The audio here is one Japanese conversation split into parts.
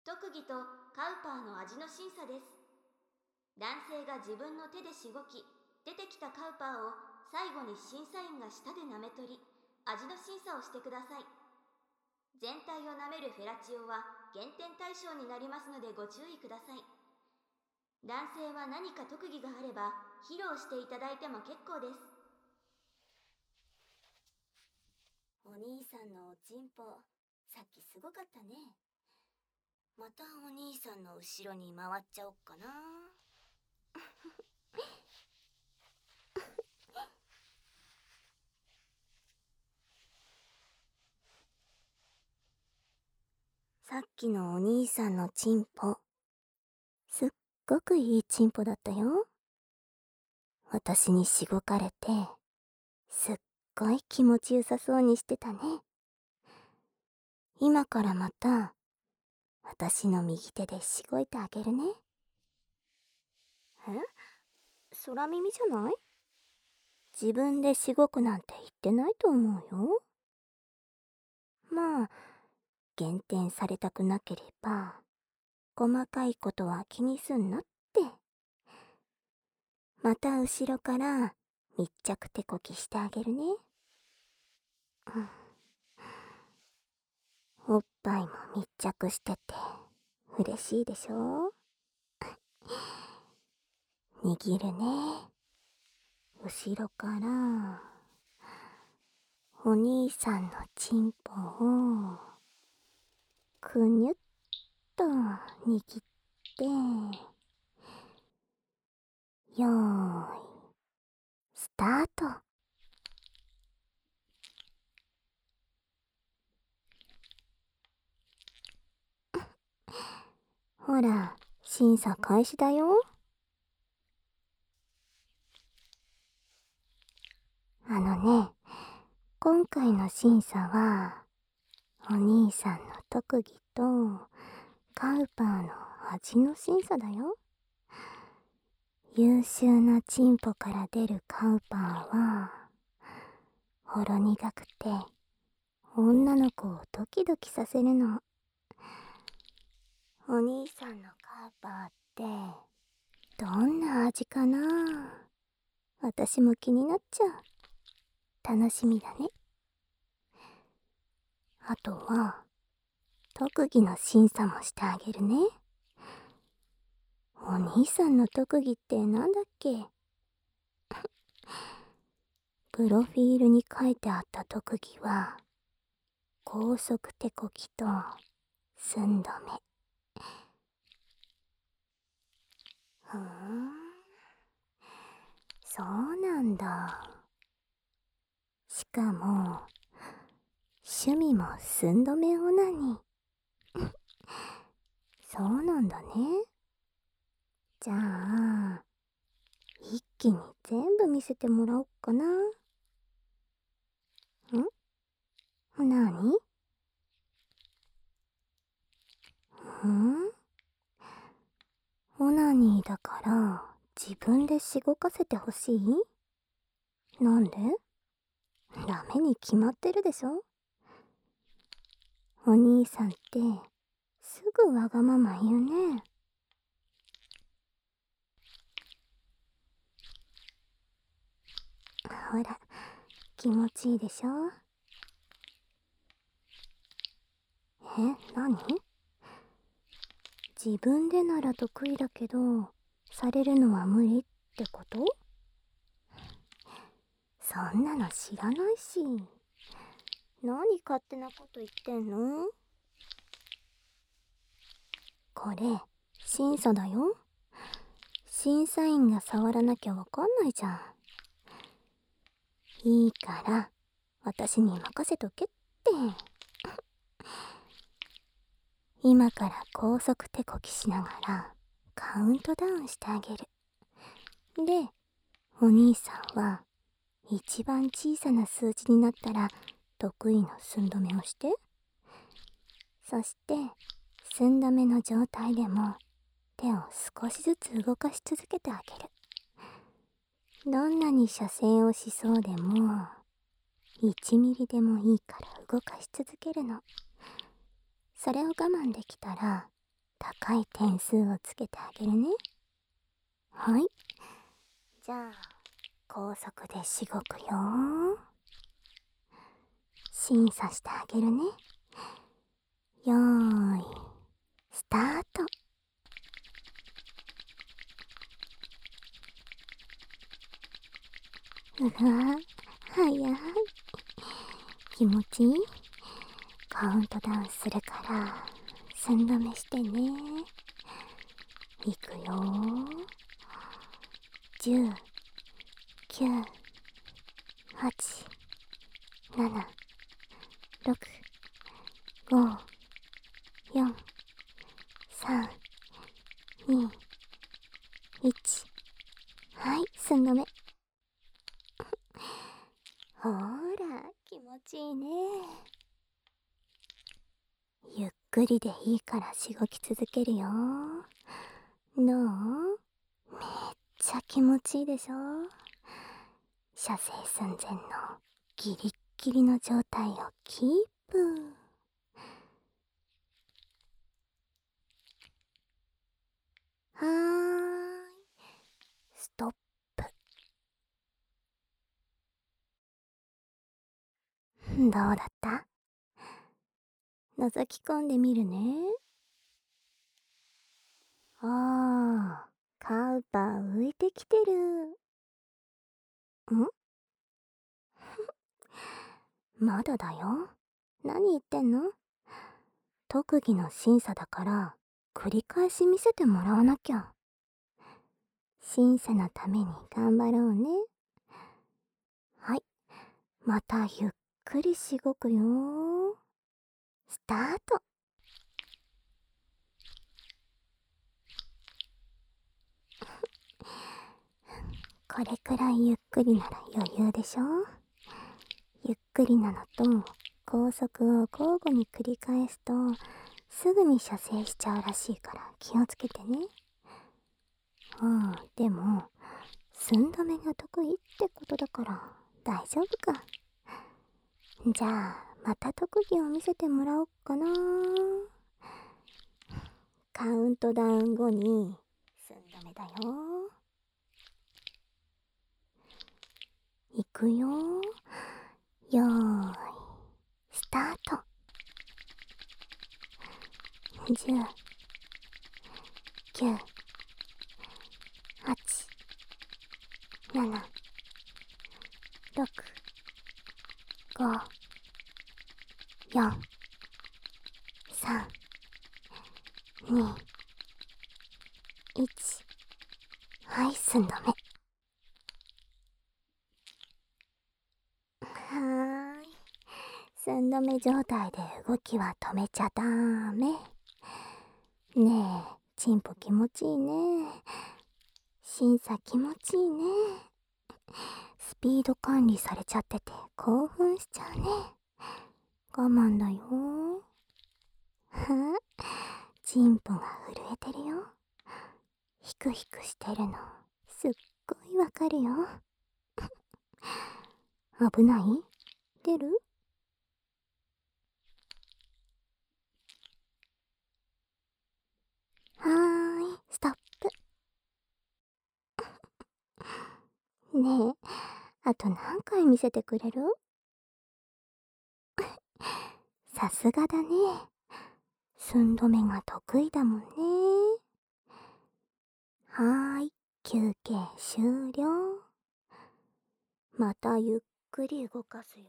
特技とカウパーの味の審査です。男性が自分の手でしごき、出てきたカウパーを最後に審査員が舌で舐め取り、味の審査をしてください。全体を舐めるフェラチオは減点対象になりますのでご注意ください。男性は何か特技があれば披露していただいても結構です。 お兄さんのおちんぽ、さっきすごかったね。またお兄さんの後ろに回っちゃおっかな。さっきのお兄さんのチンポ、すっごくいいチンポだったよ。私にしごかれて、すっごい気持ちよさそうにしてたね。今からまた、私の右手でしごいてあげるね。空耳じゃない？自分でしごくなんて言ってないと思うよ。まあ、減点されたくなければ、細かいことは気にすんなって。また後ろから密着手こきしてあげるね。おっぱいも密着してて嬉しいでしょ？握るね。後ろからお兄さんのチンポをくにゅっと握って、よーいスタート。ほら、審査開始だよ。今回の審査はお兄さんの特技とカウパーの味の審査だよ。優秀なチンポから出るカウパーはほろ苦くて女の子をドキドキさせるの。お兄さんのカウパーってどんな味かな？私も気になっちゃう。楽しみだね。あとは特技の審査もしてあげるね。お兄さんの特技ってなんだっけ？プロフィールに書いてあった特技は高速手こきと寸止め。そうなんだ。しかも趣味も寸止めオナニー。そうなんだね。じゃあ一気に全部見せてもらおっかな。なに？オナニーだから自分でしごかせてほしい？なんで？ダメに決まってるでしょ。お兄さんってすぐわがまま言うね。ほら、気持ちいいでしょ。何？自分でなら得意だけどされるのは無理ってこと？そんなの知らないし。何勝手なこと言ってんの？これ審査だよ。審査員が触らなきゃわかんないじゃん。いいから私に任せとけって。今から高速手こきしながらカウントダウンしてあげる。で、お兄さんは一番小さな数字になったら得意の寸止めをして、そして寸止めの状態でも手を少しずつ動かし続けてあげる。どんなに射精をしそうでも1ミリでもいいから動かし続けるの。それを我慢できたら高い点数をつけてあげるね。はい。じゃあ、高速でしごくよ。審査してあげるね。よーい、スタート。うわぁ、早い。気持ちいい？カウントダウンするから、寸止めしてね。いくよー。10、9、8、7、6、5、4、3、2、1。はい、寸止め。ほーら、気持ちいいね。ゆっくりでいいからしごき続けるよ。どう？めっちゃ気持ちいいでしょ？射精寸前のギリッギリの状態をキープ。はーい、ストップ。どうだった？覗き込んでみるね。あー、カウパー浮いてきてる。ん？まだだよ。何言ってんの？特技の審査だから繰り返し見せてもらわなきゃ。審査のために頑張ろうね。はい、またゆっくりしごくよ。スタート。これくらいゆっくりなら余裕でしょ。ゆっくりなのと高速を交互に繰り返すとすぐに射精しちゃうらしいから気をつけてね。でも寸止めが得意ってことだから大丈夫か。じゃあまた特技を見せてもらおっかな。カウントダウン後に寸止めだよ。いくよ。よーい、スタート。10、9、8、7、6、5、4、3、2、1。はい、寸止め。はーい。寸止め状態で動きは止めちゃダメ。ねえ、チンポ気持ちいいね。審査気持ちいいね。スピード管理されちゃってて興奮しちゃうね。我慢だよ。はあ、チンポが震えてるよ。ヒクヒクしてるのすっごいわかるよ。危ない？出る？はーい、ストップ。ねえ、あと何回見せてくれる？さすがだね。寸止めが得意だもんね。はーい、休憩終了。またゆっくり動かすよ。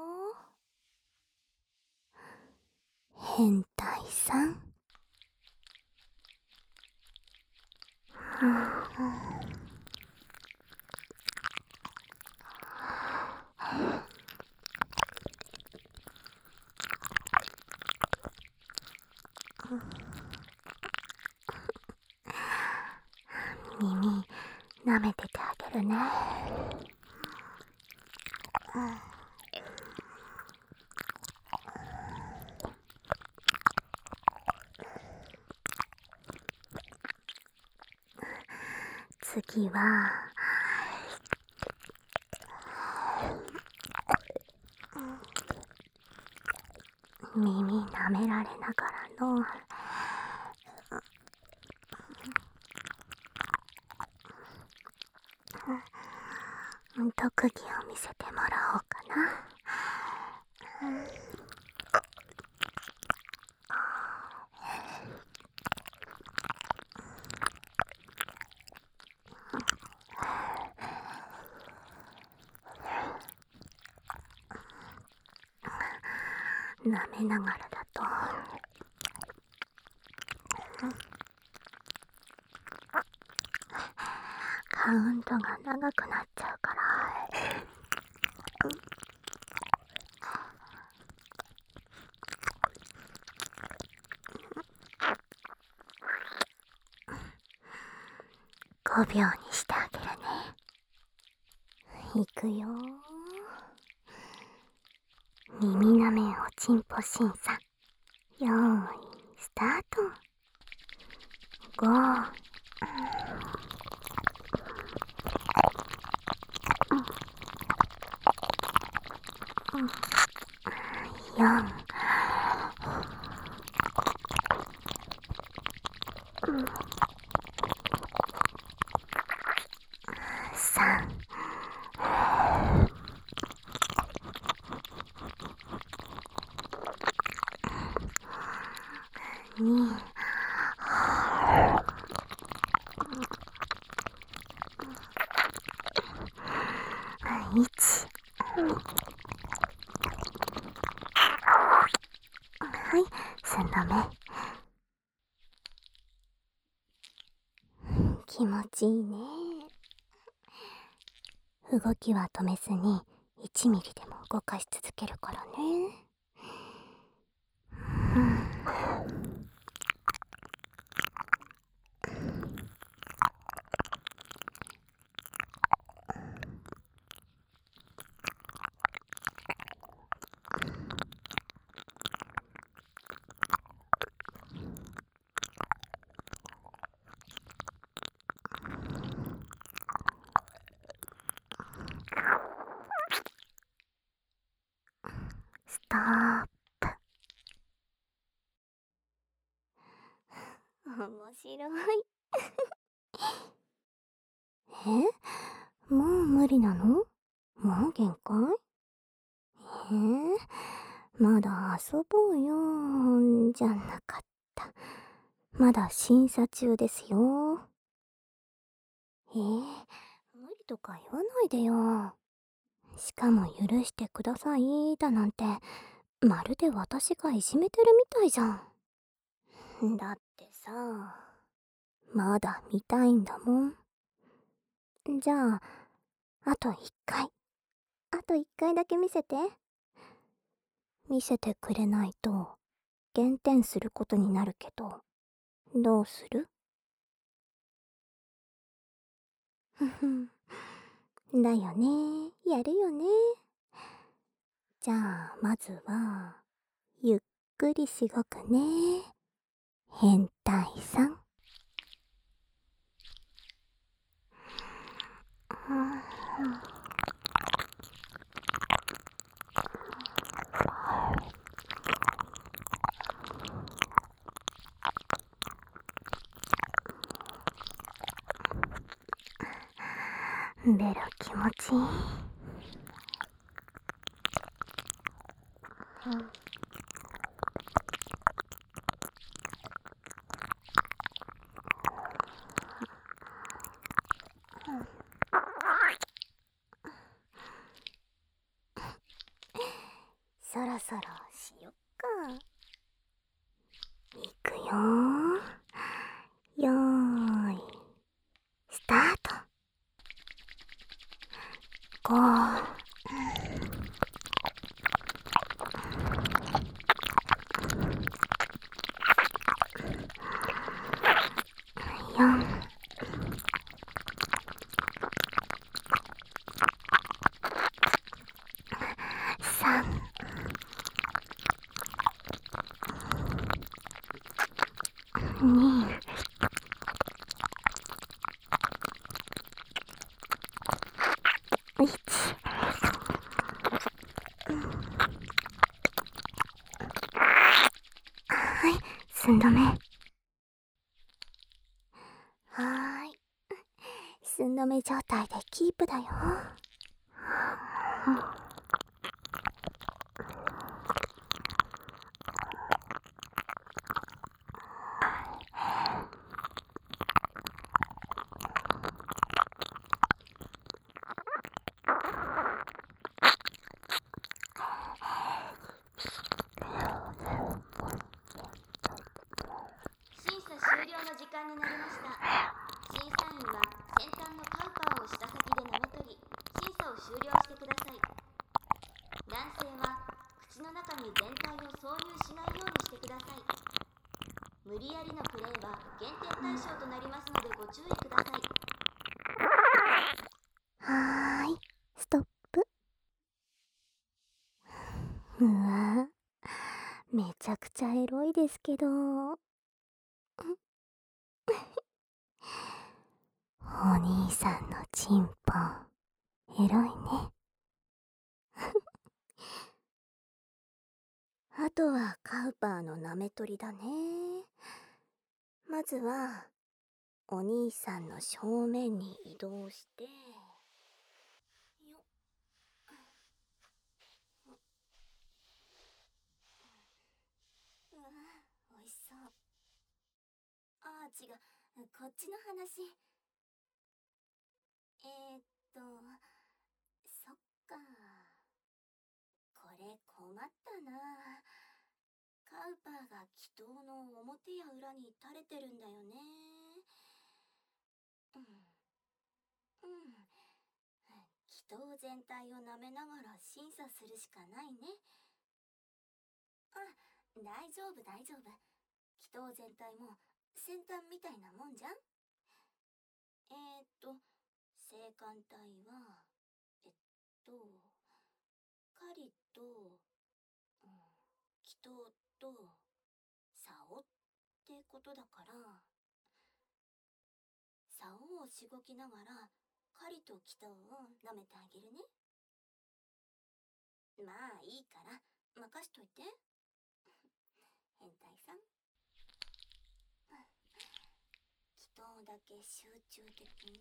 変態さん。耳舐めててあげるね。次は耳舐められながらの特技を見せてもらおうかな。舐めながらだとカウントが長くなっちゃうから。5秒にしてあげるね。いくよ。耳なめおちんぽ審査。よーいスタート。5、4、3、2、1。はい、寸止め。気持ちいいね。動きは止めずに1ミリでも動かし続けるからね。ストップ。面白い。もう無理なの？もう限界？まだ遊ぼうよ。じゃなかった。まだ審査中ですよ。無理とか言わないでよ。しかも許してくださいだなんて、まるで私がいじめてるみたいじゃん。だってさ、まだ見たいんだもん。じゃあ、あと1回。あと1回だけ見せて。見せてくれないと減点することになるけど、どうする？ふふだよね。やるよね。じゃあまずはゆっくりしごくね。変態さん。ベロ気持ちいい。そろそろしよっか。いくよー。よーいスタート。5、4、3、2、1。はい、寸止め。寸止め状態でキープだよ。 審査終了の時間になりました。審査員は先端のカウパーを舌先で舐め取り、審査を終了してください。男性は口の中に全体を挿入しないようにしてください。無理やりのプレイは減点対象となりますのでご注意ください。 はーい、ストップ。うわぁ、めちゃくちゃエロいですけど。お兄さんのチンポ、エロいね。あとはカウパーの舐め取りだね。まずは、お兄さんの正面に移動して、よっ。うわぁ、おいしそう。ああ、違う、こっちの話。そっか。これ困ったな。カウパーが祈祷の表や裏に垂れてるんだよね。うん。うん。祈祷全体を舐めながら審査するしかないね。あ、大丈夫大丈夫。祈祷全体も先端みたいなもんじゃん。性感帯は、狩りと、祈祷と、竿ってことだから、竿をしごきながら、狩りと祈祷を舐めてあげるね。まあいいから、任しといて。変態さん。祈祷だけ集中的に。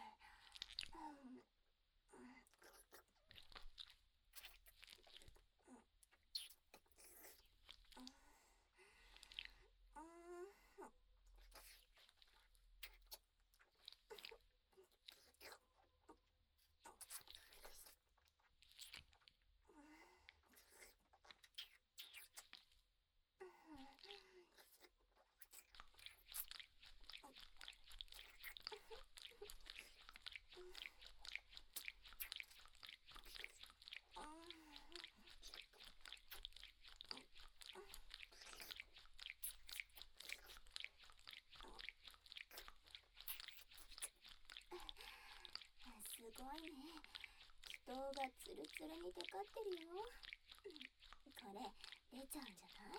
すごいね。祈祷がツルツルにテカってるよ。これ出ちゃうんじゃない？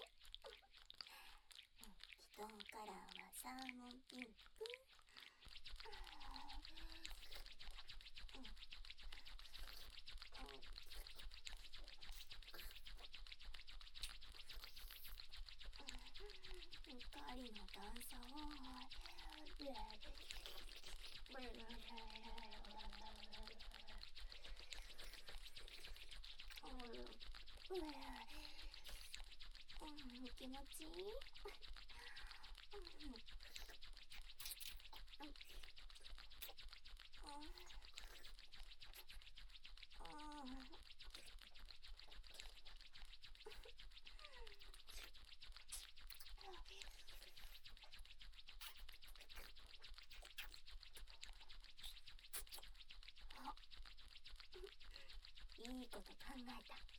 祈祷カラーはサーモンピンク。狩りの段差を気持ちいい。いいこと考えた。